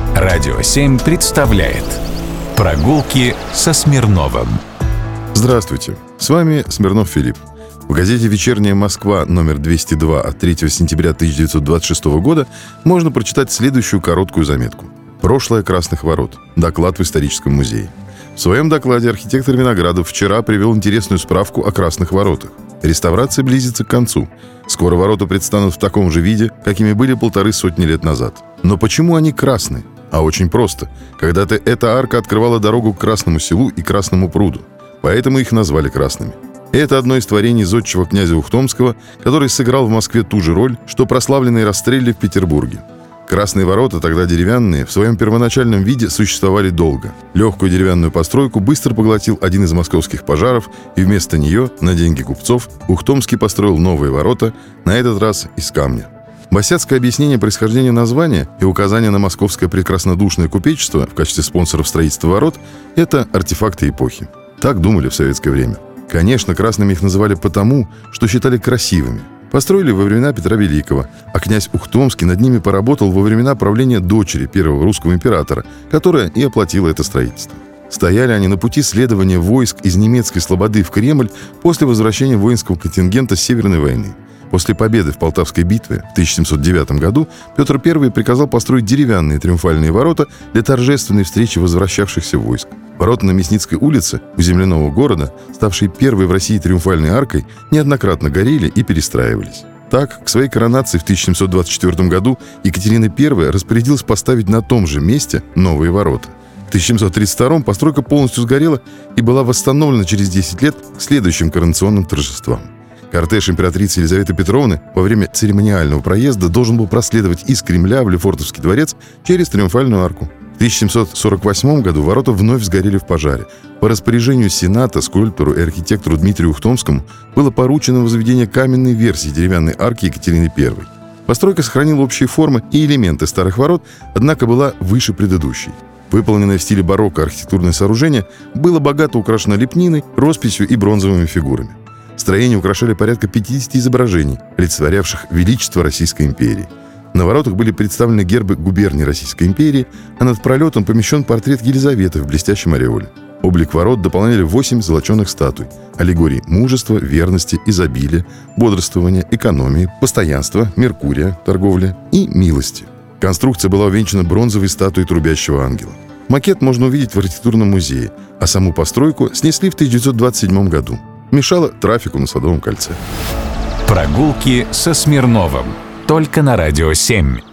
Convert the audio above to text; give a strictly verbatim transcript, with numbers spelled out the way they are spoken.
Радио семь представляет «Прогулки со Смирновым». Здравствуйте, с вами Смирнов Филипп. В газете «Вечерняя Москва» номер двести два от третьего сентября тысяча девятьсот двадцать шестого года можно прочитать следующую короткую заметку. «Прошлое Красных ворот. Доклад в историческом музее». В своем докладе архитектор Виноградов вчера привел интересную справку о Красных воротах. Реставрация близится к концу. Скоро ворота предстанут в таком же виде, какими были полторы сотни лет назад. Но почему они красные? А очень просто. Когда-то эта арка открывала дорогу к Красному селу и Красному пруду. Поэтому их назвали красными. Это одно из творений зодчего князя Ухтомского, который сыграл в Москве ту же роль, что прославленный Растрелли в Петербурге. Красные ворота, тогда деревянные, в своем первоначальном виде существовали долго. Легкую деревянную постройку быстро поглотил один из московских пожаров, и вместо нее, на деньги купцов, Ухтомский построил новые ворота, на этот раз из камня. Босяцкое объяснение происхождения названия и указание на московское прекраснодушное купечество в качестве спонсоров строительства ворот – это артефакты эпохи. Так думали в советское время. Конечно, красными их называли потому, что считали красивыми. Построили во времена Петра Великого, а князь Ухтомский над ними поработал во времена правления дочери первого русского императора, которая и оплатила это строительство. Стояли они на пути следования войск из немецкой слободы в Кремль после возвращения воинского контингента с Северной войны. После победы в Полтавской битве в тысяча семьсот девятом году Петр Первый приказал построить деревянные триумфальные ворота для торжественной встречи возвращавшихся войск. Ворота на Мясницкой улице, у земляного города, ставшие первой в России триумфальной аркой, неоднократно горели и перестраивались. Так, к своей коронации в тысяча семьсот двадцать четвёртом году Екатерина Первая распорядилась поставить на том же месте новые ворота. В тысяча семьсот тридцать втором постройка полностью сгорела и была восстановлена через десять лет к следующим коронационным торжествам. Кортеж императрицы Елизаветы Петровны во время церемониального проезда должен был проследовать из Кремля в Лефортовский дворец через Триумфальную арку. В тысяча семьсот сорок восьмом году ворота вновь сгорели в пожаре. По распоряжению Сената скульптору и архитектору Дмитрию Ухтомскому было поручено возведение каменной версии деревянной арки Екатерины Первой. Постройка сохранила общие формы и элементы старых ворот, однако была выше предыдущей. Выполненное в стиле барокко архитектурное сооружение было богато украшено лепниной, росписью и бронзовыми фигурами. Строение украшали порядка пятидесяти изображений, олицетворявших величество Российской империи. На воротах были представлены гербы губерний Российской империи, а над пролетом помещен портрет Елизаветы в блестящем ореоле. Облик ворот дополняли восемь золоченых статуй – аллегории мужества, верности, изобилия, бодрствования, экономии, постоянства, Меркурия, торговли и милости. Конструкция была увенчана бронзовой статуей трубящего ангела. Макет можно увидеть в архитектурном музее, а саму постройку снесли в тысяча девятьсот двадцать седьмом году. Мешало трафику на Садовом кольце. Прогулки со Смирновым. Только на Радио семь.